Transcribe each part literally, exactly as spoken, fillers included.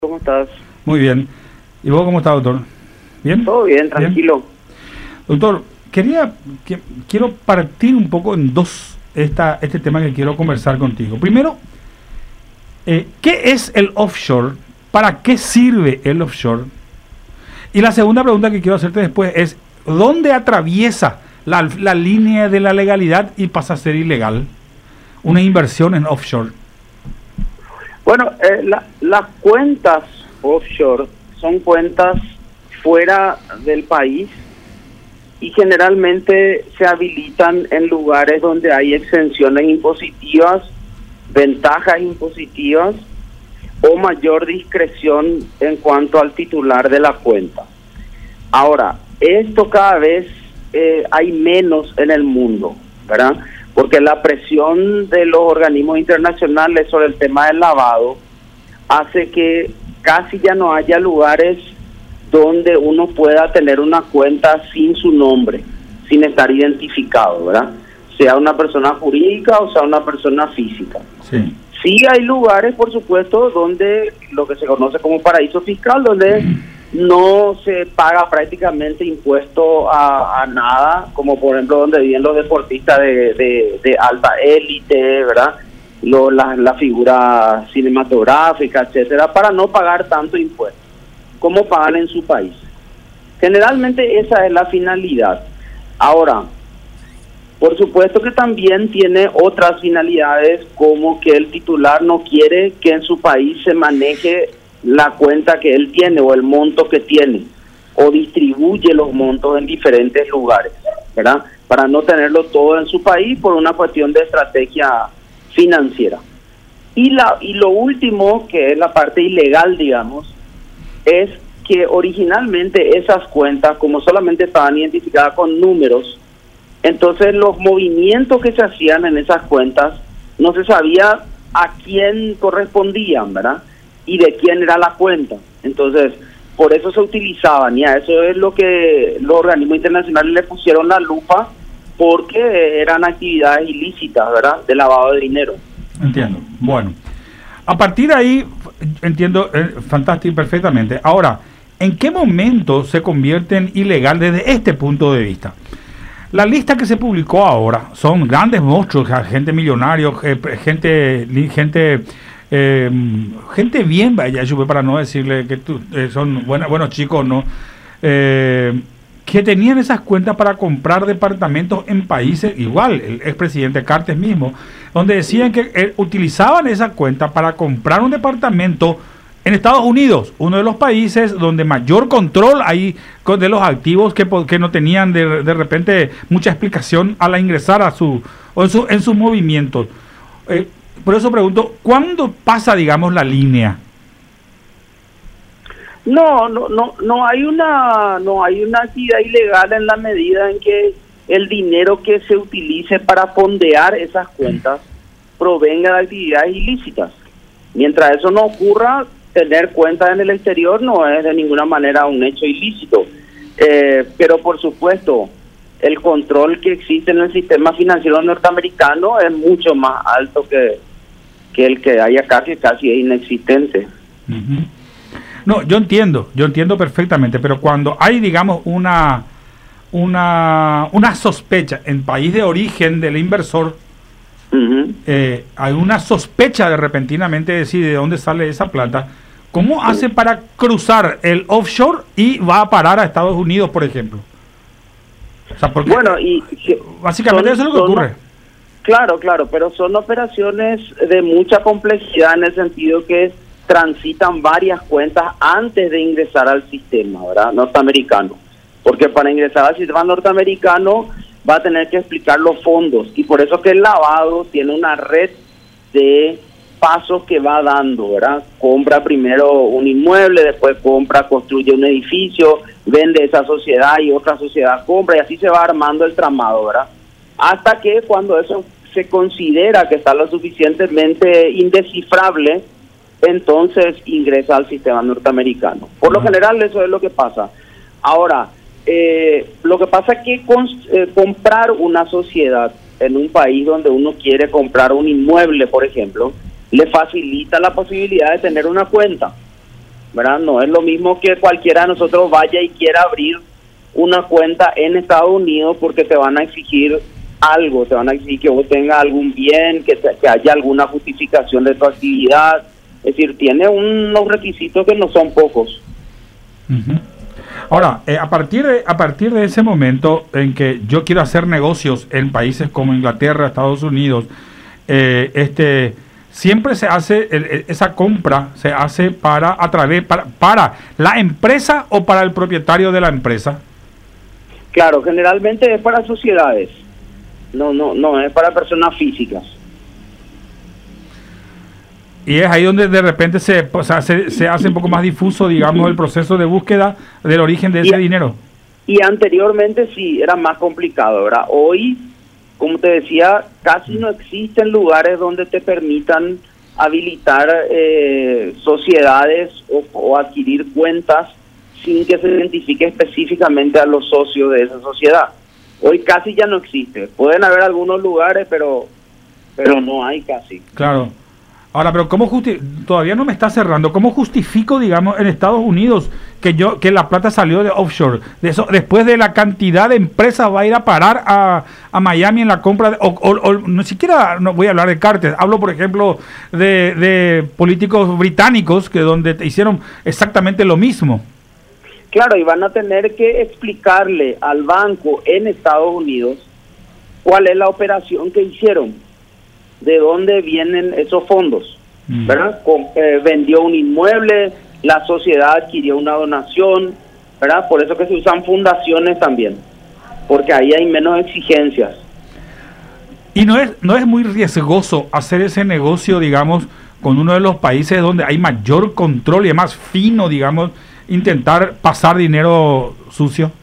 ¿Cómo estás? Muy bien. ¿Y vos cómo estás, doctor? ¿Bien? Todo bien, tranquilo. ¿Bien? Doctor, quería que, quiero partir un poco en dos esta, este tema que quiero conversar contigo. Primero, eh, ¿qué es el offshore? ¿Para qué sirve el offshore? Y la segunda pregunta que quiero hacerte después es, ¿dónde atraviesa la, la línea de la legalidad y pasa a ser ilegal una inversión en offshore? Bueno, eh, la, las cuentas offshore son cuentas fuera del país y generalmente se habilitan en lugares donde hay exenciones impositivas, ventajas impositivas o mayor discreción en cuanto al titular de la cuenta. Ahora, esto cada vez eh, hay menos en el mundo, ¿verdad? Porque la presión de los organismos internacionales sobre el tema del lavado hace que casi ya no haya lugares donde uno pueda tener una cuenta sin su nombre, sin estar identificado, ¿verdad? Sea una persona jurídica o sea una persona física. Sí. Sí hay lugares, por supuesto, donde lo que se conoce como paraíso fiscal, donde no se paga prácticamente impuesto a, a nada, como por ejemplo donde viven los deportistas de, de, de alta élite, ¿verdad? Lo, la, la figura cinematográfica, etcétera, para no pagar tanto impuesto como pagan en su país. Generalmente esa es la finalidad. Ahora, por supuesto que también tiene otras finalidades, como que el titular no quiere que en su país se maneje la cuenta que él tiene o el monto que tiene, o distribuye los montos en diferentes lugares, ¿verdad? Para no tenerlo todo en su país por una cuestión de estrategia financiera. Y la y lo último, que es la parte ilegal, digamos, es que originalmente esas cuentas, como solamente estaban identificadas con números, entonces los movimientos que se hacían en esas cuentas no se sabía a quién correspondían, ¿verdad? Y de quién era la cuenta. Entonces, por eso se utilizaban, y a eso es lo que los organismos internacionales le pusieron la lupa, porque eran actividades ilícitas, ¿verdad?, de lavado de dinero. Entiendo. Bueno, a partir de ahí, entiendo, eh, fantástico, perfectamente. Ahora, ¿en qué momento se convierte en ilegal desde este punto de vista? La lista que se publicó ahora son grandes monstruos, gente millonaria, gente, gente, eh, gente bien, vaya, para no decirle que tú, eh, son buena, buenos chicos, ¿no? Eh, que tenían esas cuentas para comprar departamentos en países, igual, el expresidente Cartes mismo, donde decían que eh, utilizaban esa cuenta para comprar un departamento en Estados Unidos, uno de los países donde mayor control hay de los activos, que, que no tenían de, de repente mucha explicación al ingresar a su, o en, su, en sus movimientos. Eh, por eso pregunto, ¿cuándo pasa, digamos, la línea? No, no, no, no hay una, no hay una actividad ilegal en la medida en que el dinero que se utilice para fondear esas cuentas provenga de actividades ilícitas. Mientras eso no ocurra, tener cuentas en el exterior no es de ninguna manera un hecho ilícito. Eh, pero por supuesto, el control que existe en el sistema financiero norteamericano es mucho más alto que, que el que hay acá, que casi es inexistente. Uh-huh. No, yo entiendo, yo entiendo perfectamente, pero cuando hay, digamos, una, una, una sospecha en país de origen del inversor, Uh-huh. Eh, hay una sospecha de repentinamente decir de dónde sale esa plata, ¿cómo hace para cruzar el offshore y va a parar a Estados Unidos, por ejemplo? O sea, porque bueno, y básicamente son, eso es lo que son, ocurre. Claro, claro, pero son operaciones de mucha complejidad en el sentido que transitan varias cuentas antes de ingresar al sistema, ¿verdad?, norteamericano. Porque para ingresar al sistema norteamericano va a tener que explicar los fondos, y por eso que el lavado tiene una red de pasos que va dando, ¿verdad? Compra primero un inmueble, después compra, construye un edificio, vende esa sociedad y otra sociedad compra, y así se va armando el tramado, ¿verdad? Hasta que cuando eso se considera que está lo suficientemente indescifrable, entonces ingresa al sistema norteamericano. Por lo general eso es lo que pasa. Ahora, Eh, lo que pasa es que con, eh, comprar una sociedad en un país donde uno quiere comprar un inmueble, por ejemplo, le facilita la posibilidad de tener una cuenta. ¿verdad? No es lo mismo que cualquiera de nosotros vaya y quiera abrir una cuenta en Estados Unidos porque te van a exigir algo, te van a exigir que vos tengas algún bien, que, te, que haya alguna justificación de tu actividad. Es decir, tiene unos requisitos que no son pocos. Uh-huh. Ahora, eh, a partir de a partir de ese momento en que yo quiero hacer negocios en países como Inglaterra, Estados Unidos, eh, este siempre se hace el, esa compra se hace para a través para para la empresa o para el propietario de la empresa. Claro, generalmente es para sociedades. No, no, no es para personas físicas. Y es ahí donde de repente se, o sea, se, se hace un poco más difuso, digamos, el proceso de búsqueda del origen de ese y, dinero. Y anteriormente sí, era más complicado, ¿verdad? Hoy, como te decía, casi no existen lugares donde te permitan habilitar eh, sociedades o, o adquirir cuentas sin que se identifique específicamente a los socios de esa sociedad. Hoy casi ya no existe. Pueden haber algunos lugares, pero pero no hay casi. Claro. Ahora, pero ¿cómo justi todavía no me está cerrando? ¿Cómo justifico, digamos, en Estados Unidos que yo que la plata salió de offshore? De eso, después de la cantidad de empresas va a ir a parar a, a Miami en la compra, de, o, o, o ni siquiera no voy a hablar de cárteles. Hablo, por ejemplo, de, de políticos británicos que donde hicieron exactamente lo mismo. Claro, y van a tener que explicarle al banco en Estados Unidos cuál es la operación que hicieron, de dónde vienen esos fondos, mm. ¿verdad? Con, eh, vendió un inmueble, la sociedad adquirió una donación, ¿verdad? Por eso que se usan fundaciones también, porque ahí hay menos exigencias. Y no es no es muy riesgoso hacer ese negocio, digamos, con uno de los países donde hay mayor control y es más fino, digamos, intentar pasar dinero sucio.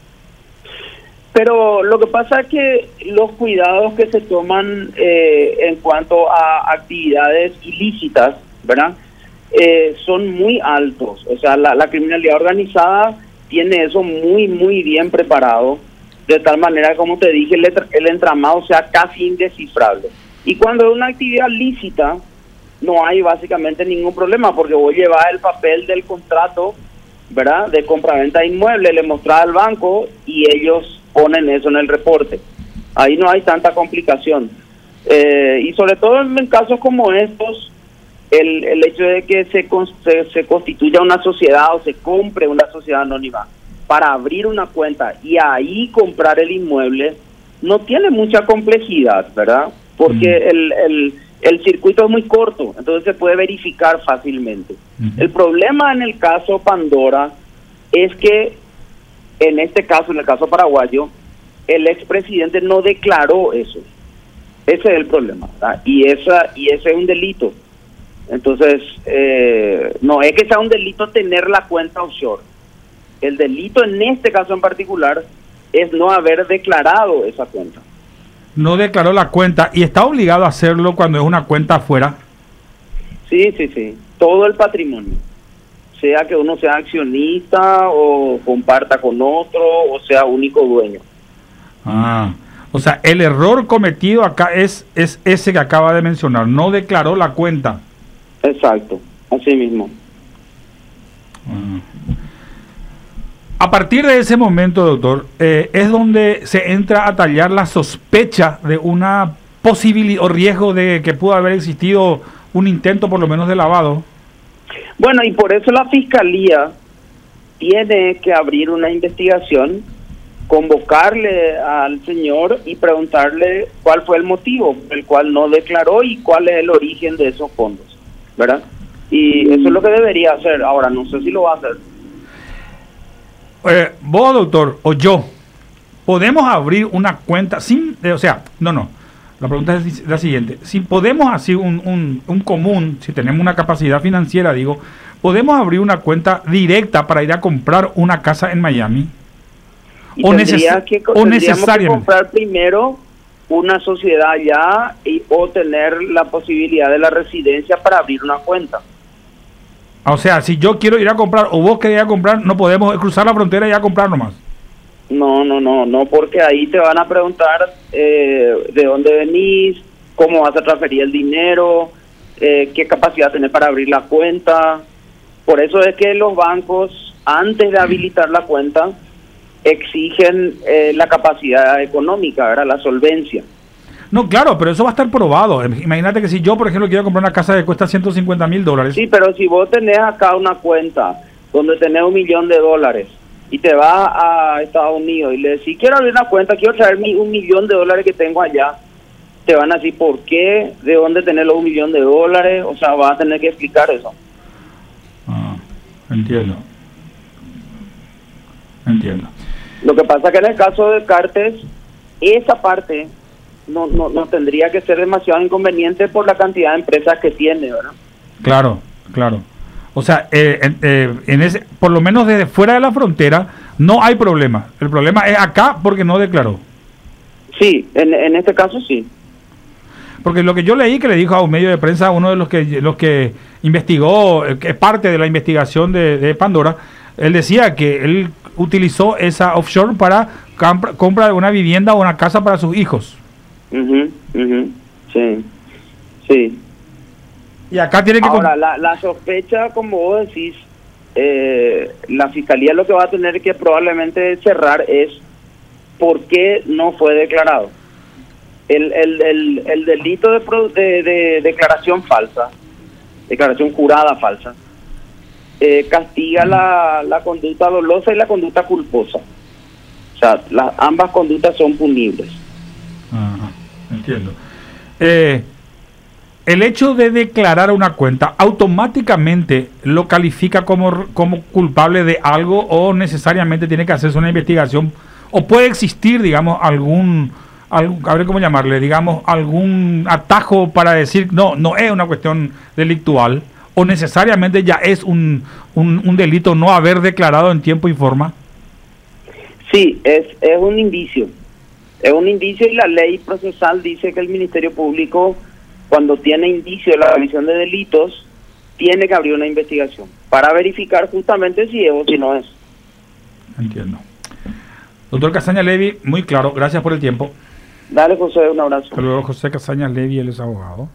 Pero lo que pasa es que los cuidados que se toman eh, en cuanto a actividades ilícitas, ¿verdad? Eh, son muy altos. O sea, la, la criminalidad organizada tiene eso muy, muy bien preparado, de tal manera, como te dije, el, el entramado sea casi indescifrable. Y cuando es una actividad lícita, no hay básicamente ningún problema, porque vos llevas el papel del contrato, ¿verdad?, de compraventa de inmueble, le mostrás al banco y ellos ponen eso en el reporte. Ahí no hay tanta complicación. Eh, y sobre todo en casos como estos, el, el hecho de que se, se, se constituya una sociedad o se compre una sociedad anónima para abrir una cuenta y ahí comprar el inmueble, no tiene mucha complejidad, ¿verdad? Porque mm. el, el, el circuito es muy corto, entonces se puede verificar fácilmente. Mm-hmm. El problema en el caso Pandora es que en este caso, en el caso paraguayo, el expresidente no declaró eso. Ese es el problema, ¿verdad? Y esa y ese es un delito. Entonces, eh, no es que sea un delito tener la cuenta offshore. El delito en este caso en particular es no haber declarado esa cuenta. No declaró la cuenta y está obligado a hacerlo cuando es una cuenta afuera. Sí, sí, sí. Todo el patrimonio. Sea que uno sea accionista o comparta con otro o sea único dueño. Ah, o sea, el error cometido acá es es ese que acaba de mencionar, no declaró la cuenta. Exacto, así mismo. Ah. A partir de ese momento, doctor, eh, es donde se entra a tallar la sospecha de una posibilidad o riesgo de que pudo haber existido un intento por lo menos de lavado. Bueno, y por eso la Fiscalía tiene que abrir una investigación, convocarle al señor y preguntarle cuál fue el motivo por el cual no declaró y cuál es el origen de esos fondos, ¿verdad? Y eso es lo que debería hacer. Ahora, no sé si lo va a hacer. Eh, vos, doctor, o yo, ¿podemos abrir una cuenta sin, eh, o sea, no, no, la pregunta es la siguiente, si podemos así un, un, un común, si tenemos una capacidad financiera, digo, ¿podemos abrir una cuenta directa para ir a comprar una casa en Miami? Y ¿O, neces que, o necesariamente? Que comprar primero una sociedad ya y, o tener la posibilidad de la residencia para abrir una cuenta. O sea, si yo quiero ir a comprar o vos querés ir a comprar, no podemos cruzar la frontera y ir a comprar nomás. No, no, no, no, porque ahí te van a preguntar eh, de dónde venís, cómo vas a transferir el dinero, eh, qué capacidad tenés para abrir la cuenta. Por eso es que los bancos, antes de habilitar la cuenta, exigen eh, la capacidad económica, ¿verdad? La solvencia. No, claro, pero eso va a estar probado. Imagínate que si yo, por ejemplo, quiero comprar una casa que cuesta ciento cincuenta mil dólares. Sí, pero si vos tenés acá una cuenta donde tenés un millón de dólares y te vas a Estados Unidos y le decís, quiero abrir una cuenta, quiero traer mi, un millón de dólares que tengo allá, te van a decir, ¿por qué? ¿De dónde tenés los un millón de dólares? O sea, vas a tener que explicar eso. Ah, entiendo. Entiendo. Lo que pasa es que en el caso de Cartes, esa parte no, no, no tendría que ser demasiado inconveniente por la cantidad de empresas que tiene, ¿verdad? Claro, claro. O sea, eh, eh, en ese, por lo menos desde fuera de la frontera no hay problema. El problema es acá porque no declaró. Sí, en, en este caso sí. Porque lo que yo leí que le dijo a un medio de prensa, uno de los que los que investigó, que es parte de la investigación de, de Pandora, él decía que él utilizó esa offshore para compra, compra de una vivienda o una casa para sus hijos. Uh-huh, uh-huh. Sí, sí. Y acá tiene que... Ahora, la, la sospecha, como vos decís, eh, la fiscalía lo que va a tener que probablemente cerrar es por qué no fue declarado. El, el, el, el delito de, pro, de, de declaración falsa, declaración jurada falsa, eh, castiga la, la conducta dolosa y la conducta culposa. O sea, las, ambas conductas son punibles. Ajá, entiendo. Eh, el hecho de declarar una cuenta automáticamente lo califica como, como culpable de algo, o necesariamente tiene que hacerse una investigación, o puede existir, digamos, algún, algún a ver cómo llamarle, digamos, algún atajo para decir, no, no es una cuestión delictual, o necesariamente ya es un, un, un delito no haber declarado en tiempo y forma. Sí, es, es un indicio. Es un indicio, y la ley procesal dice que el Ministerio Público, cuando tiene indicio de la comisión de delitos, tiene que abrir una investigación para verificar justamente si es o si no es. Entiendo. Doctor Casañas Levy, muy claro, gracias por el tiempo. Dale, José, un abrazo. Hasta luego, José Casañas Levy, él es abogado.